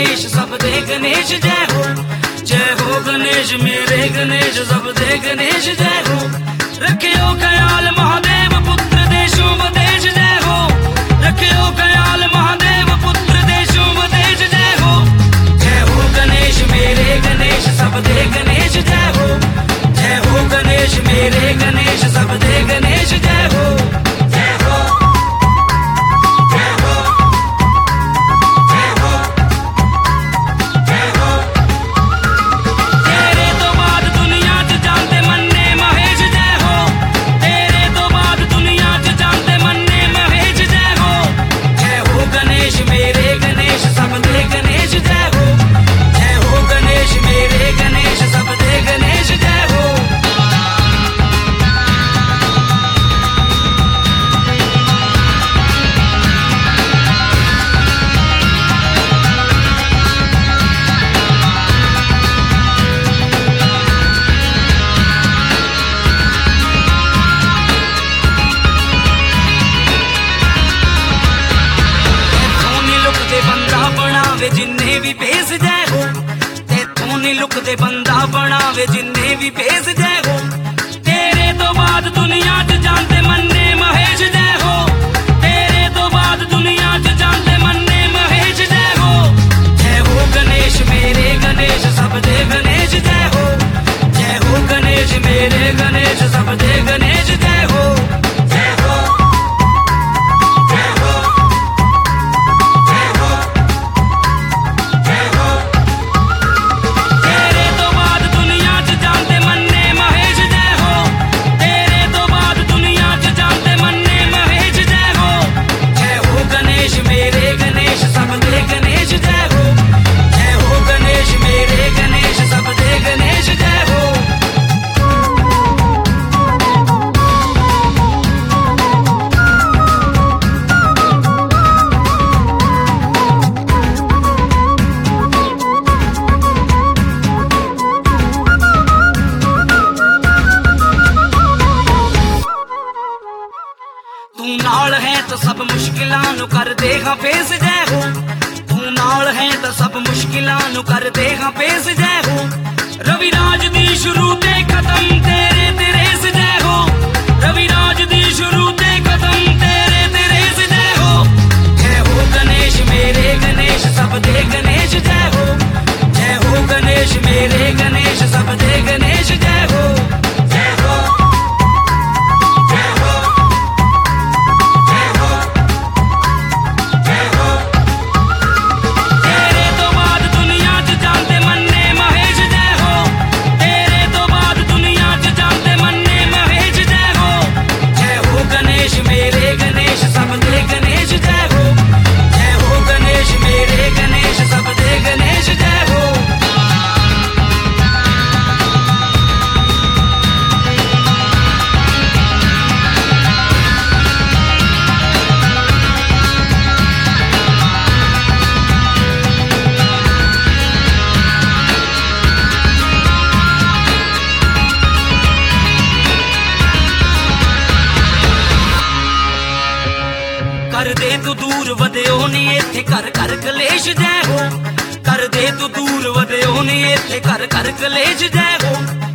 गणेश सब दे गणेश जय हो गणेश मेरे गणेश सब दे गणेश जय हो। रखियो ख्याल महादेव पुत्र देशों विदेश जय हो। रखियो ख्याल महादेव पुत्र देशों विदेश जय हो गणेश मेरे गणेश सब दे गणेश जय हो गणेश मेरे गणेश सब दे गणेश जय हो। जिन्ने भी भेस जय हो तेथों नी लुकदे बंदा बनावे जिन्ने भी भेस जय हो। तेरे तो बाद दुनिया च जानते मन्ने महेश जय हो। तेरे तो बाद दुनिया च जानते मन्ने महेश जय हो गणेश मेरे गणेश सब दे गणेश जय हो गणेश मेरे गणेश सब दे गणेश जय हो। तू नाल है तो सब मुश्किलां नु कर दे हां फेस जय हो। तू नाल है तो सब मुश्किलां नु कर दे हां फेस जय हो। रविराज दी शुरू ते खत्म तेरे तेरेस जय हो। रविराज दी शुरू ते खत्म तेरे तेरेस जय हो गणेश मेरे गणेश सब दे गणेश जय हो गणेश मेरे गणेश सब दे गणेश जय हो। कर दे तू दूर वधियो नी इत्थे कर कर कलेश जय हो। कर दे तू दूर वधियो नी इत्थे कर कर कलेश जय हो।